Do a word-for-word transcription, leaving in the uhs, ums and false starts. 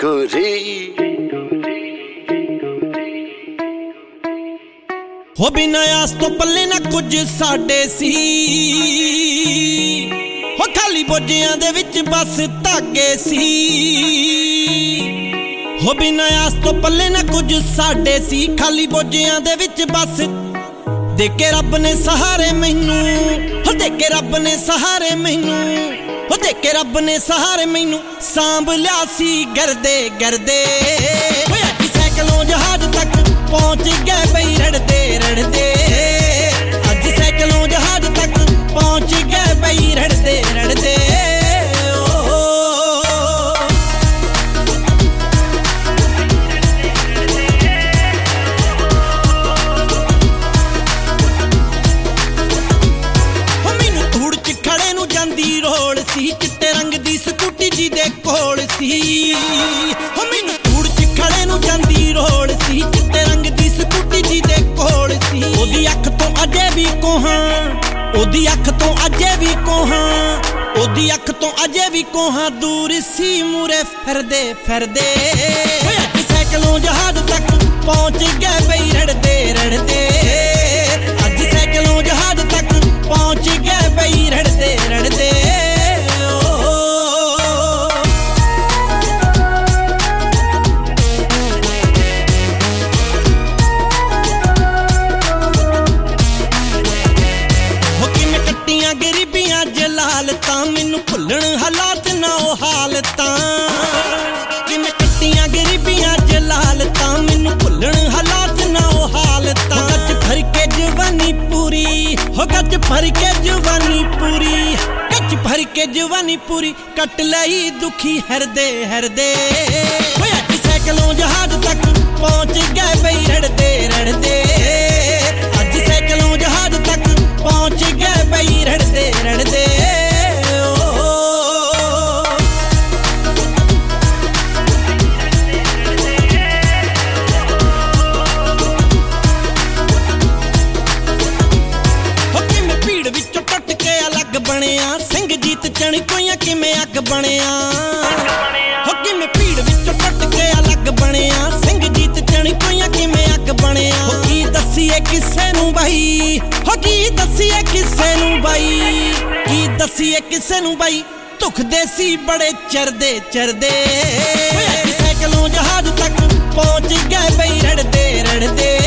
गोरी हो बिना आस तो पल्ले ना कुछ साडे सी हो खाली बोझियां दे विच बस धागे सी हो बिना आस तो पल्ले ना कुछ साडे सी खाली बोझियां दे विच बस दे के रब ने सहारे मैनू हो दे के रब ने सहारे मैनू हो दे के रब ने सहारे मैनू सांभ लिया सी गरदे गरदे अज सैकलों जहाज तक पहुंच गए बई रड़दे रड़दे अज सैकलों जहाज तक पहुंच गए बई रड़दे रड़दे चिट्टे रंग दी स्कूटी जी दे कोल सी हो मैनू धूड़ च खड़े नू जांदी रोड़ सी चिट्टे रंग दी स्कूटी जी दे कोल सी ओदी अख तो अजे भी कोहां ओदी अख तो अजे भी कोहां ओदी अख तो अजे भी कोहां दूर सी मूरे फिरदे फिरदे अज सैकलों जहाज तक पहुंच गए बई रड़दे रड़दे अज सैकलों जहाज तक पहुंच गए बई रड़दे रड़दे गरीबियां जलालतां मैनू भुल्लण हालात ना ओ हालतां किवें कट्टियां गरीबियां जलालतां मैनू भुल्लण हालात ना ओ हालतां गच भर के जवानी पूरी हो गच भर के जवानी पूरी गच भर के जवानी पूरी कट लई दुखी हरदे हरदे अज सैकलों जहाज तक पहुंच गए बई रड़दे रड़दे अज सैकलों जहाज तक पहुंच गए बई रड़दे रड़दे भीड़ विचों टुट के अलग बनिया सिंह जीत चणकोइयां किवें अग बनिया हो किवें भीड़ विचों टुट के अलग बनिया सिंह जीत चणकोइयां किवें अग बनिया हो की दसीए किसे नू बई हो की दसीए किसे नू बई की दसीए किसे नू बई दुख देसी बड़े चरदे चरदे सैकलों जहाज तक पहुंच गए बई रड़दे रड़दे